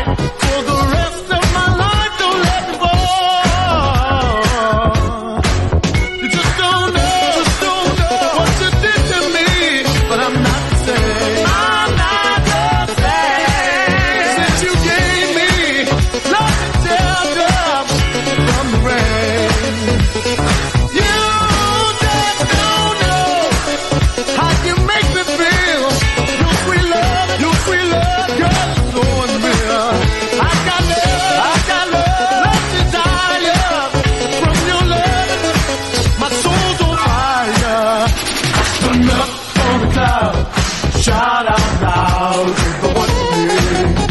For the rest of my life, don't let me fall. You just don't know what you did to me. But I'm not the same. I'm not the same. Since you gave me love and shelter from the rain. You just don't know how you make me feel. Your sweet love, girl, is so unreal. I got love desire from your love. My soul's on fire. Turn up on the cloud, shout out loud, you're the one for me.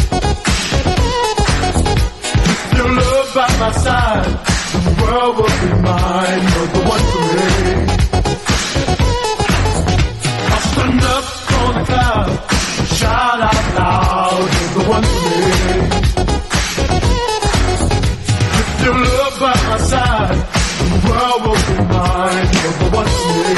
With your love by my side, the world will be mine. You're the one for me. I'll stand up on the cloud, shout out loud, you're the one for me. With your love by my side, the world will be mine. You're the one for me.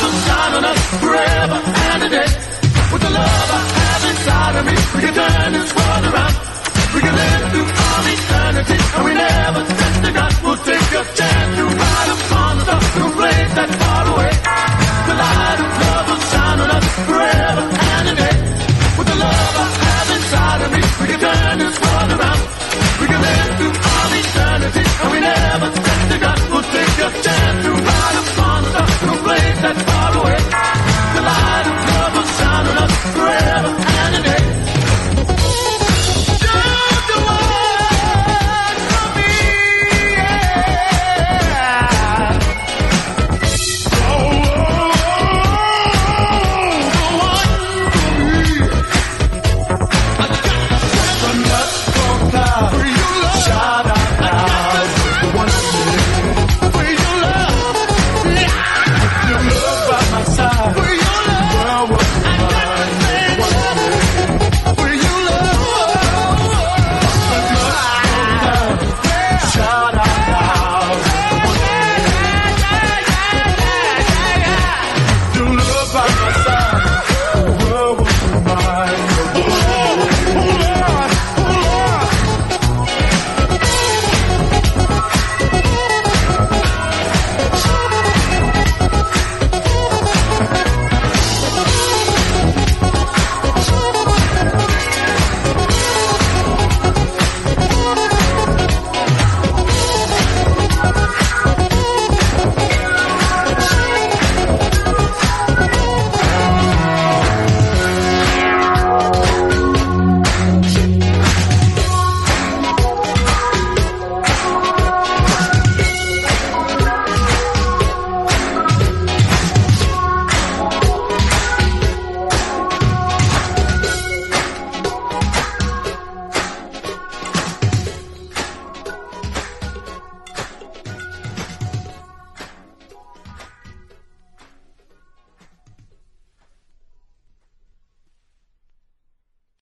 Forever and a day, with the love I have inside of me, we can turn this